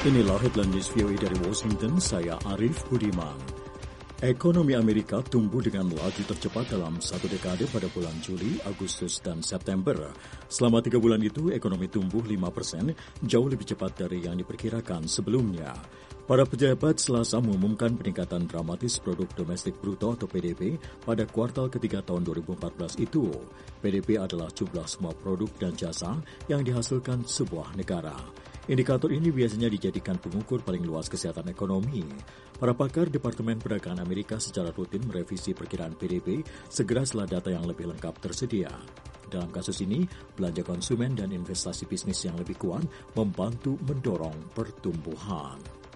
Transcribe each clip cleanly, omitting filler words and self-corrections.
Inilah headline news VOA dari Washington, saya Arif Budiman. Ekonomi Amerika tumbuh dengan laju tercepat dalam satu dekade pada bulan Juli, Agustus, dan September. Selama 3 bulan itu, ekonomi tumbuh 5%, jauh lebih cepat dari yang diperkirakan sebelumnya. Para pejabat Selasa mengumumkan peningkatan dramatis produk domestik bruto atau PDB pada kuartal ketiga tahun 2014 itu. PDB adalah jumlah semua produk dan jasa yang dihasilkan sebuah negara. Indikator ini biasanya dijadikan pengukur paling luas kesehatan ekonomi. Para pakar Departemen Perdagangan Amerika secara rutin merevisi perkiraan PDB segera setelah data yang lebih lengkap tersedia. Dalam kasus ini, belanja konsumen dan investasi bisnis yang lebih kuat membantu mendorong pertumbuhan.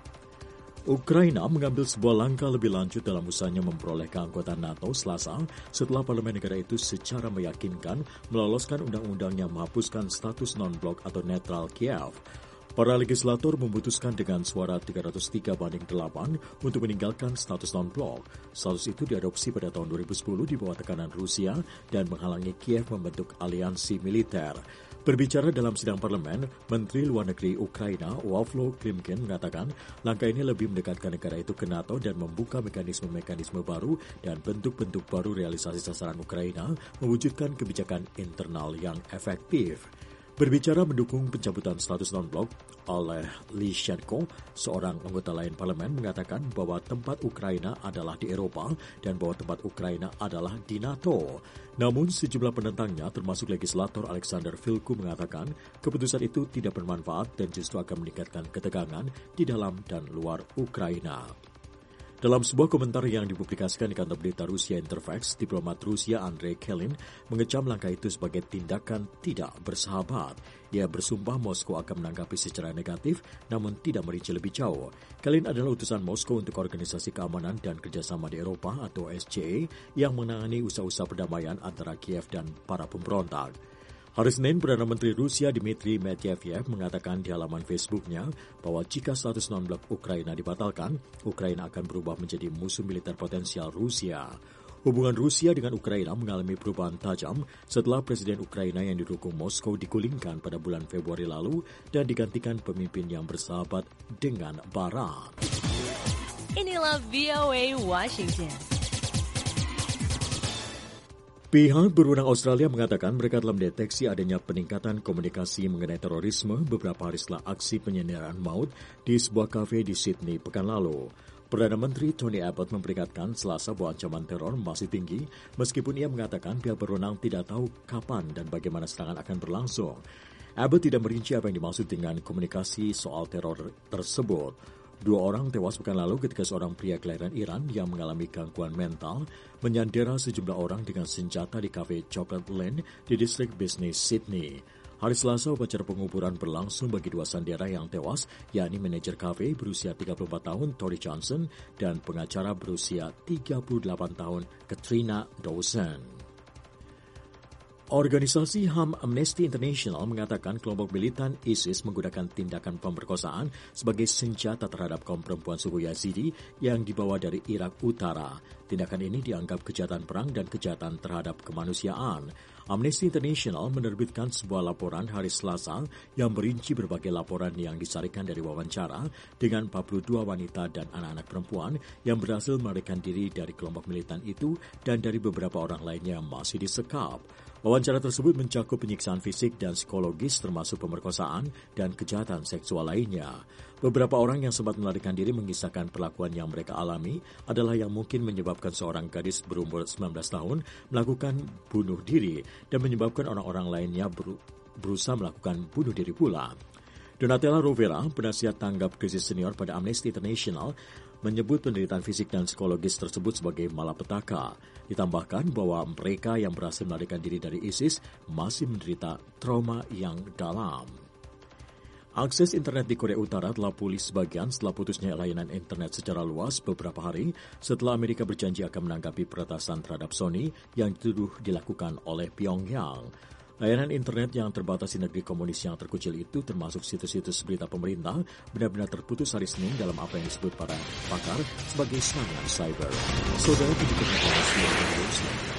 Ukraina mengambil sebuah langkah lebih lanjut dalam usahanya memperoleh keanggotaan NATO Selasa setelah parlemen negara itu secara meyakinkan meloloskan undang-undang yang menghapuskan status non-blok atau netral Kiev. Para legislator memutuskan dengan suara 303-8 untuk meninggalkan status non-blok. Status itu diadopsi pada tahun 2010 di bawah tekanan Rusia dan menghalangi Kiev membentuk aliansi militer. Berbicara dalam sidang parlemen, Menteri Luar Negeri Ukraina, Wawlo Klimkin, mengatakan langkah ini lebih mendekatkan negara itu ke NATO dan membuka mekanisme-mekanisme baru dan bentuk-bentuk baru realisasi sasaran Ukraina mewujudkan kebijakan internal yang efektif. Berbicara mendukung pencabutan status non-blok oleh Lyshenko, seorang anggota lain parlemen mengatakan bahwa tempat Ukraina adalah di Eropa dan bahwa tempat Ukraina adalah di NATO. Namun sejumlah penentangnya termasuk legislator Alexander Vilku mengatakan keputusan itu tidak bermanfaat dan justru akan meningkatkan ketegangan di dalam dan luar Ukraina. Dalam sebuah komentar yang dipublikasikan di kantor berita Rusia Interfax, diplomat Rusia Andrei Kelin mengecam langkah itu sebagai tindakan tidak bersahabat. Ia bersumpah Moskow akan menanggapi secara negatif, namun tidak merinci lebih jauh. Kelin adalah utusan Moskow untuk Organisasi Keamanan dan Kerjasama di Eropa atau OSCE yang menangani usaha-usaha perdamaian antara Kiev dan para pemberontak. Hari Senin, Perdana Menteri Rusia Dmitry Medvedev mengatakan di halaman Facebooknya bahwa jika status non-blok Ukraina dibatalkan, Ukraina akan berubah menjadi musuh militer potensial Rusia. Hubungan Rusia dengan Ukraina mengalami perubahan tajam setelah Presiden Ukraina yang didukung Moskow digulingkan pada bulan Februari lalu dan digantikan pemimpin yang bersahabat dengan Barat. Inilah VOA Washington. Pihak berwenang Australia mengatakan mereka telah mendeteksi adanya peningkatan komunikasi mengenai terorisme beberapa hari setelah aksi penyanderaan maut di sebuah kafe di Sydney pekan lalu. Perdana Menteri Tony Abbott memperingatkan Selasa bahwa ancaman teror masih tinggi, meskipun ia mengatakan pihak berwenang tidak tahu kapan dan bagaimana serangan akan berlangsung. Abbott tidak merinci apa yang dimaksud dengan komunikasi soal teror tersebut. 2 orang tewas pekan lalu ketika seorang pria kelahiran Iran yang mengalami gangguan mental menyandera sejumlah orang dengan senjata di kafe Chocolate Lane di distrik bisnis Sydney. Hari Selasa, upacara penguburan berlangsung bagi 2 sandera yang tewas, yakni manajer kafe berusia 34 tahun Tori Johnson dan pengacara berusia 38 tahun Katrina Dawson. Organisasi HAM Amnesty International mengatakan kelompok militan ISIS menggunakan tindakan pemerkosaan sebagai senjata terhadap kaum perempuan suku Yazidi yang dibawa dari Irak Utara. Tindakan ini dianggap kejahatan perang dan kejahatan terhadap kemanusiaan. Amnesty International menerbitkan sebuah laporan hari Selasa yang merinci berbagai laporan yang disarikan dari wawancara dengan 42 wanita dan anak-anak perempuan yang berhasil melarikan diri dari kelompok militan itu dan dari beberapa orang lainnya yang masih disekap. Wawancara tersebut mencakup penyiksaan fisik dan psikologis termasuk pemerkosaan dan kejahatan seksual lainnya. Beberapa orang yang sempat melarikan diri mengisahkan perlakuan yang mereka alami adalah yang mungkin menyebabkan seorang gadis berumur 19 tahun melakukan bunuh diri dan menyebabkan orang-orang lainnya berusaha melakukan bunuh diri pula. Donatella Rovera, penasihat tanggap krisis senior pada Amnesty International, menyebut penderitaan fisik dan psikologis tersebut sebagai malapetaka. Ditambahkan bahwa mereka yang berhasil melarikan diri dari ISIS masih menderita trauma yang dalam. Akses internet di Korea Utara telah pulih sebagian setelah putusnya layanan internet secara luas beberapa hari setelah Amerika berjanji akan menanggapi peretasan terhadap Sony yang dituduh dilakukan oleh Pyongyang. Layanan internet yang terbatas di negeri komunis yang terkucil itu termasuk situs-situs berita pemerintah benar-benar terputus hari Senin dalam apa yang disebut para pakar sebagai serangan cyber. Saudara,